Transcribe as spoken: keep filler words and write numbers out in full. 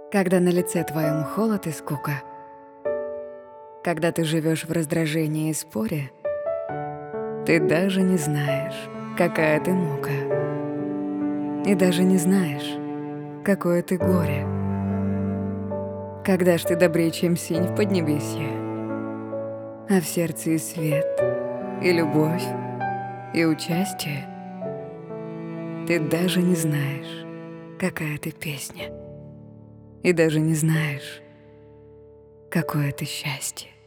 Когда на лице твоем холод и скука, когда ты живешь в раздражении и споре, ты даже не знаешь, какая ты мука, и даже не знаешь, какое ты горе. Когда ж ты добрее, чем синь в поднебесье, а в сердце и свет, и любовь, и участие, ты даже не знаешь, какая ты песня, и даже не знаешь, какое ты счастье.